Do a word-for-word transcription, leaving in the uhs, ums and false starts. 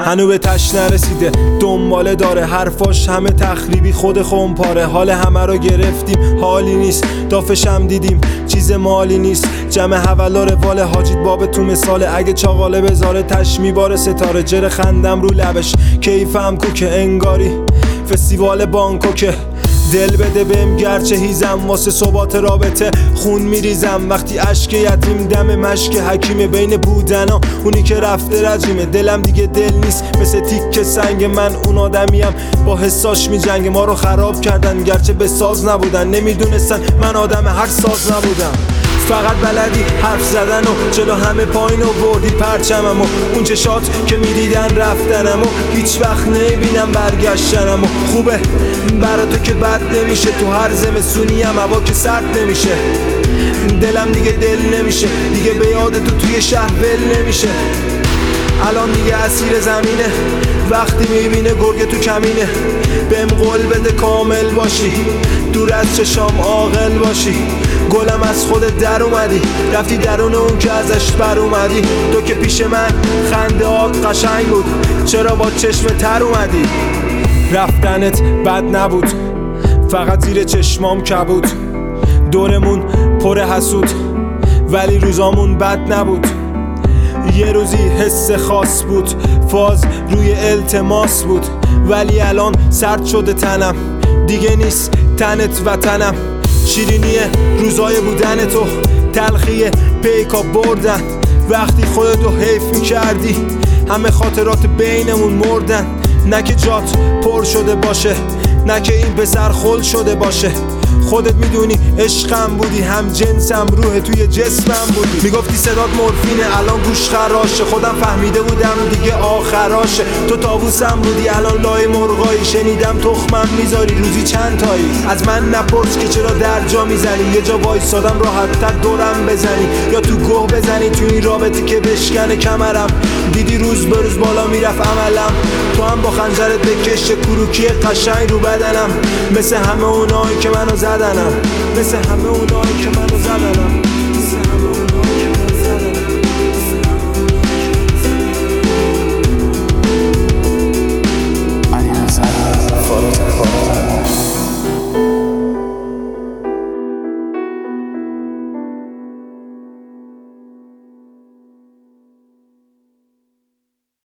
هنو به تش نرسیده دنباله داره، حرفاش همه تخریبی خود خونپاره. حال همه رو گرفتیم حالی نیست، دافشم دیدیم چیز مالی نیست. جمع حوالا روال حاجید باب تو مثاله، اگه چاقاله بذاره تش میباره ستاره. جر خندم رو لبش کیفم کوکه، انگاری فستیوال بانکوکه. دل بده بهم گرچه هیزم، واسه ثبات رابطه خون میریزم. وقتی اشک یتیم دم مشک حکیمه، بین بودنا اونی که رفته رجیمه. دلم دیگه دل نیست مثل تیک سنگ، من اون آدمیم با حساش میجنگه. ما رو خراب کردن گرچه به ساز نبودن، نمیدونستن من آدم هر ساز نبودم. فقط بلدی حرف زدن و جلو همه پایین و بردی پرچمم و اون چشات که میدیدن رفتنم و هیچ وقت نمیبینم برگشتنم. و خوبه برا تو که بد نمیشه، تو هر زمستونیم هوا که سرد نمیشه. دلم دیگه دل نمیشه، دیگه به یاد تو توی شهر ول نمیشه. الان دیگه اسیر زمینه، وقتی میبینه گرگ تو کمینه. بهم قول بده کامل باشی، دور از چشام عاقل باشی. گلم از خودت در اومدی، رفتی درون اون که ازش بر اومدی. تو که پیش من خنده آت قشنگ بود، چرا با چشم تر اومدی؟ رفتنت بد نبود، فقط زیر چشمام کبود. دورمون پر حسود ولی روزامون بد نبود. یه روزی حس خاص بود، فاز روی التماس بود. ولی الان سرد شده تنم، دیگه نیست تنت وطنم. شیرینی روزای بودن تو، تلخی پیکا بردن. وقتی خودتو حیف میکردی همه خاطرات بینمون مردن. نه که جات پر شده باشه، نه که این پسر خل شده باشه. خودت میدونی عشقم بودی، هم جنسم، روح توی جسمم بودی. میگفتی صدات مورفینه الان گوش خراشه، خودم فهمیده بودم دیگه آخراشه. تو طاووسم بودی الان لای مرغایی، شنیدم تخمم میذاری روزی چند تایی. از من نپرس که چرا در جا میزنی، یه جا وایسادم راحت تر دورم بزنی یا تو گوه بزنی تو این رابطه که بشکنه کمرم. دیدی روز به روز بالا میرفت عملم، تو هم با خنجرت بکش کروکی قشنگ رو بدنم. مثل همه اونایی که منو زدنم، مثل همه اونایی که منو زدنم.